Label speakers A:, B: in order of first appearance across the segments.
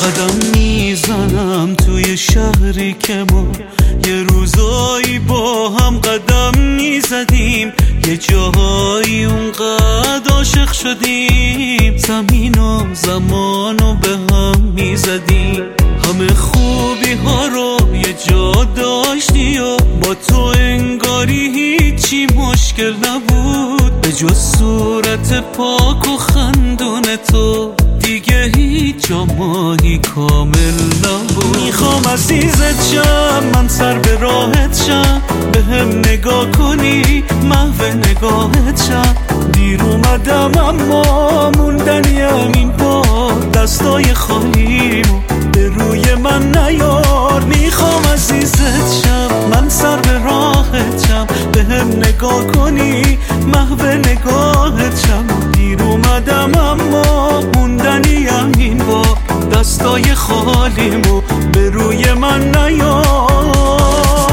A: قدم میزنم توی شهری که ما یه روزایی با هم قدم میزدیم، یه جاهایی اونقدر عاشق شدیم، زمین و زمانو به هم میزدیم، همه خوبی ها رو یه جا داشتی و با تو انگاری هیچی مشکل نبود، به جز صورت پاک و خندون تو دیگه هیچ جا ماهی کامل نبود. میخوام عزیزت شم، من سر به راحت شم، به هم نگاه کنی محو نگاهت شم، دیر اومدم اما موندنیم این بار، دستای خالیمو به روی من نیار. میخوام عزیزت شم، من سر به راحت شم، به هم نگاه کنی محو نگاهت شم، دیر اومدم اما موندنیم این بار، دستای خالیمو به روی من نیار.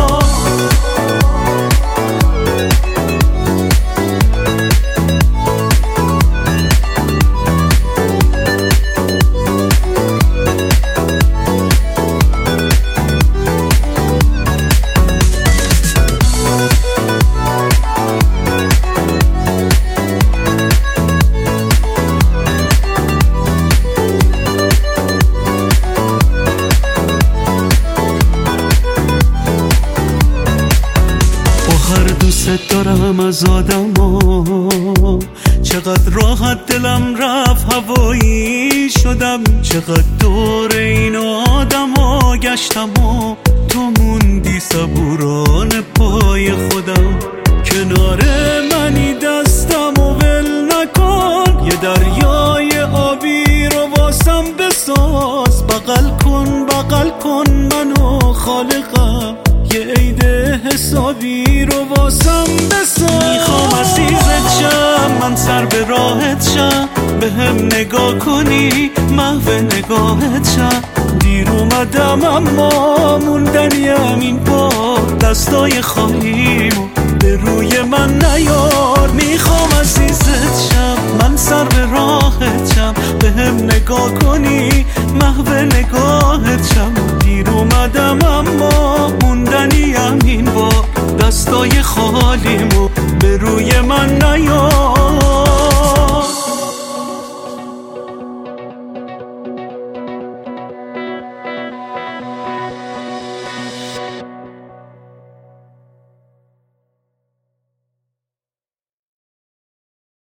A: دوست دارم از آدما، چقدر راحت دلم رفت هوایی شدم، چقدر دور این آدما گشتم و تو موندی صبوران پای خودم، کنار منی دستم و ول نکن، یه دریای آبی رو واسم بساز، بغل کن منو خالقم، یه عید حسابی رو واسم بساز. میخوام عزیزت شم، من سر به راحت شم، به هم نگاه کنی محو نگاهت شم، دیر اومدم اما موندنیم این بار، دستای خالیمو به روی من نیار. میخوام عزیزت شم، من سر به راحت شم، به هم نگاه کنی محو نگاهت شم، دیر اومدم اما موندنیم این بار، دستای خالیمو به روی من نیار.